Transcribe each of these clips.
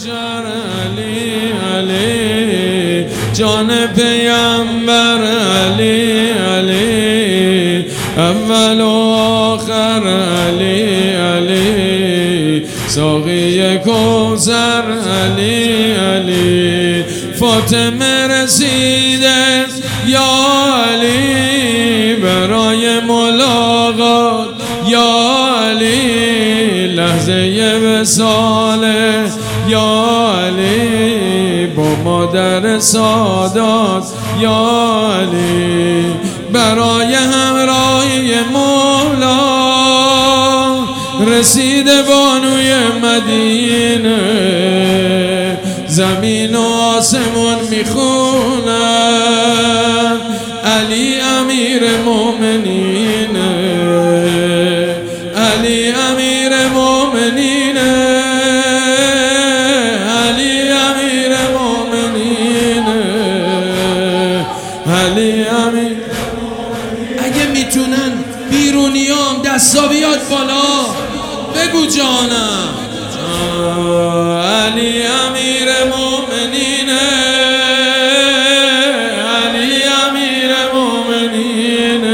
محشر علی علی، جان پیامبر علی علی، اول و آخر علی علی، ساقی کوثر علی علی، فاطمه رسیده یا علی، برای ملاقات یا علی، لحظه وصال یا علی، با مادر سادات یا علی، برای همراهی مولا رسیده بانوی مدینه، زمین و آسمون میخونن علی امیر مومنین، علی امیر مومنین، علی امیر مومنین، علی امیر. اگه میتونن بیرونیام دستا بیاد بالا بگو جانم، علی امیر مومنین، علی امیر مومنین،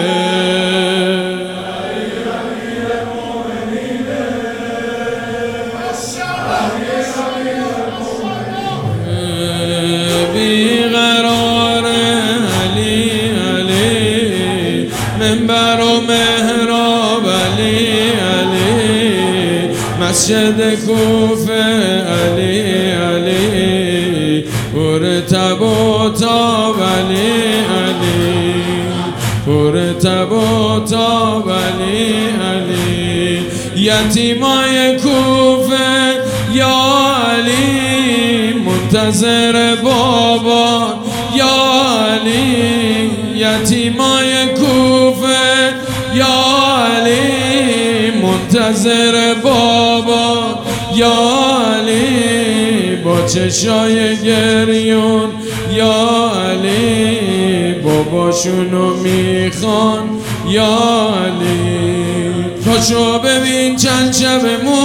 بیقرار علی علی، منبر و محراب علی علی، مسجد کوفه علی علی، پر تب و تاب علی علی، پر تب و تاب علی علی، یتیمای کوفه یا علی، منتظر بابا یا علی، یتیمای کوفه یا علی، منتظر بابا یا علی، با چشای گریون یا علی، باباشونو میخوان یا علی، پاشو ببین چند شب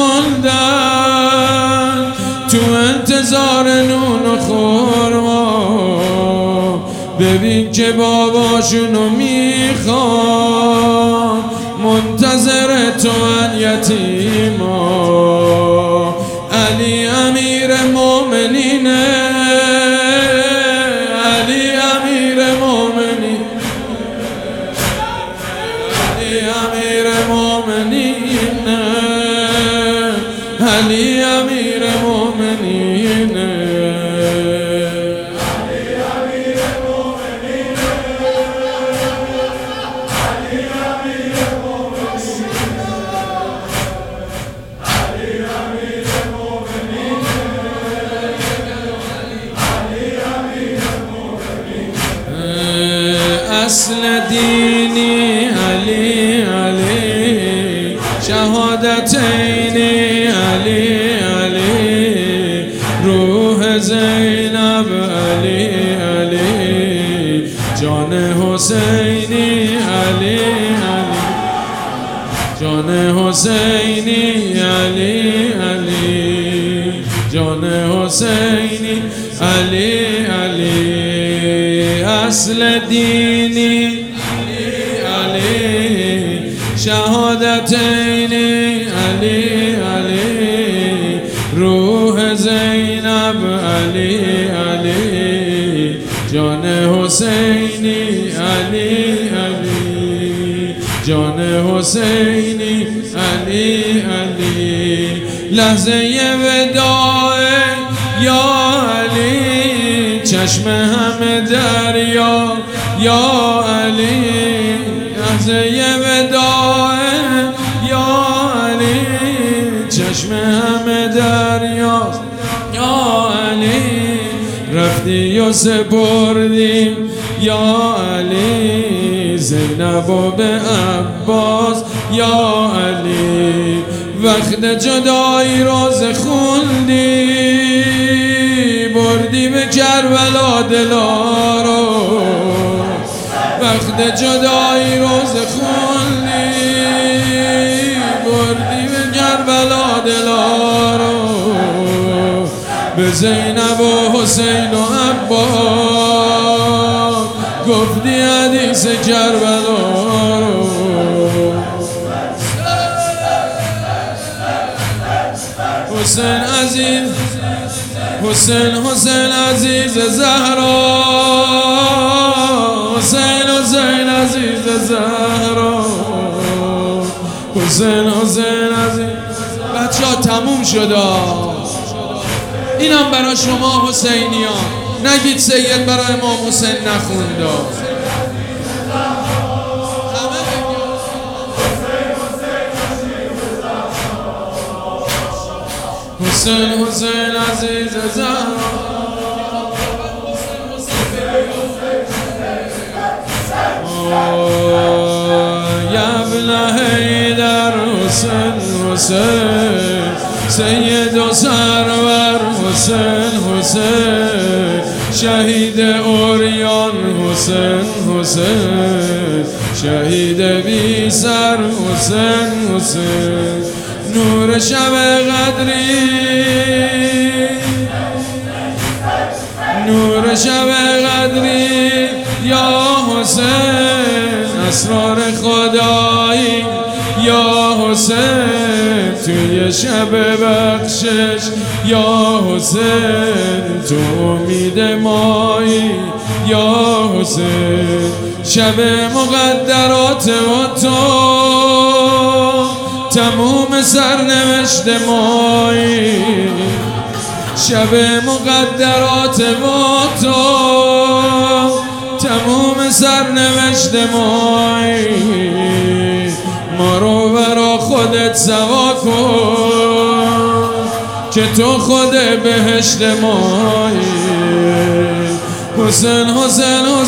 موندن تو انتظار نون و خورما، ببین که باباشونو میخوان منتظر تو ان یتیما، علی امیر مومنین، علی امیر مومنین، علی امیر مومنین، علی امیر مومنین، اصل دینی علی علی، شهادتین علی علی، روح زینب علی علی، جان حسینی علی علی، جان حسینی علی علی، جان حسینی علی علی، اصل دینی علی علی، شهادتین علی علی، روح زینب علی علی، جان حسینی علی علی، جان حسینی علی علی، لحظه وداع یا علی، چشم همه دریا یا علی، لحظه وداع یا علی، چشم همه دریا یا علی، رفتی و سپردیم یا علی، زینب و به عباس یا علی، وقت جدایی روز خوندی، بردی به کربلا دلا رو، وقت جدایی روز خوندی، بردی به کربلا دلا رو، به زینب و حسین و عباس گفتی حدیث کربلا رو. حسین عزیز حسین عزیز زهرا، حسین عزیز زهرا، حسین عزیز. بچه ها تموم شد. اینم برای شما حسینیان، نگید سید برای امام حسین نخوند. حسین عزیز زهرا، یا ابن حیدر حسین سید و سرور حسین شهید اوریان حسین شهید بی سر حسین نور شب قدری، نور شب قدری یا حسین، اسرار خدایی یا حسین، توی شب بخشش یا حسین، تو امید مایی یا حسین، شب مقدرات و تو تموم سرنوشت مایی، شب مقدرات با تو تموم سرنوشت مایی، ما رو برا خودت سوا کن که تو خود بهشت مایی. حسین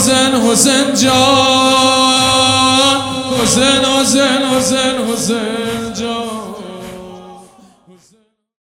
جان، حسین